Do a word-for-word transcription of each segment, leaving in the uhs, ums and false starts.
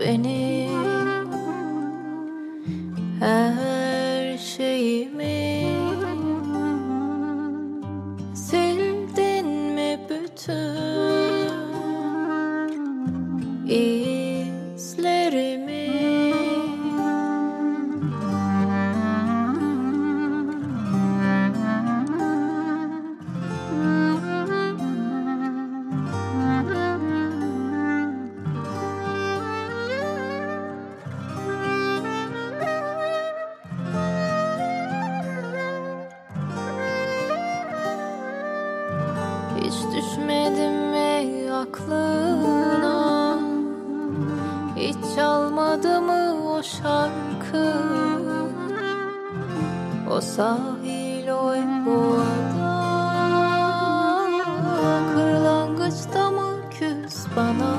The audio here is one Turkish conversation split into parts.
beni, her şeyimi sildin mi bütün izlerimi? Hiç düşmedim mi aklına? Hiç çalmadı mı o şarkı? O sahil, o bu ada, kırlangıçta mı küs bana?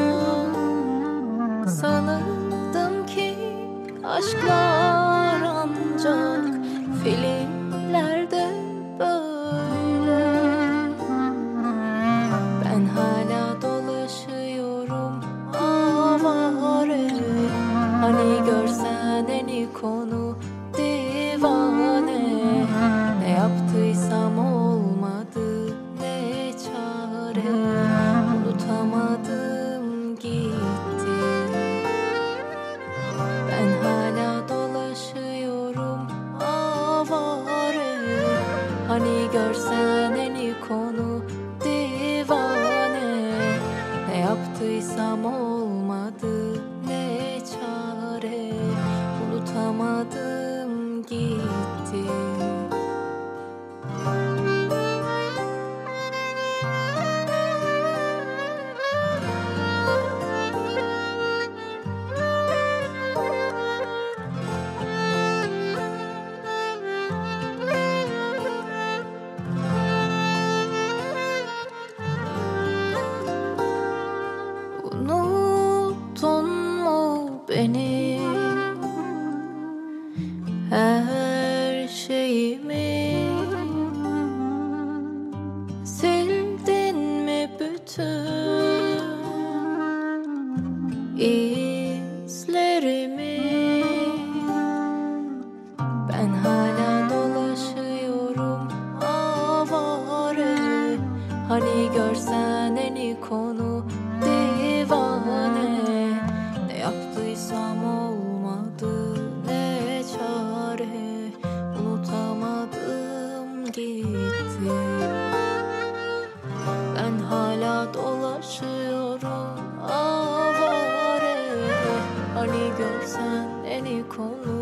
Sanırdım ki aşklar ancak filmlerde böyle. Ben hala dolaşıyorum avare. Hani görsen en konu divane. Ne yaptıysam olmadı, ne çare. Unutamadım gitti. Ben hala dolaşıyorum avare. Hani görsen en konu divane. Ne yaptıysam olmadı, ne çare. Unutamadım gitti. Unuttun mu beni, her şeyimi sildin mi bütün izlerimi? Ben hala dolaşıyorum avare. Hani görsen en konu divane. Ne yaptıysam olmadı, ne çare. Unutamadım gitti. Ben hala dolaşıyorum avare. Hani görsen en konu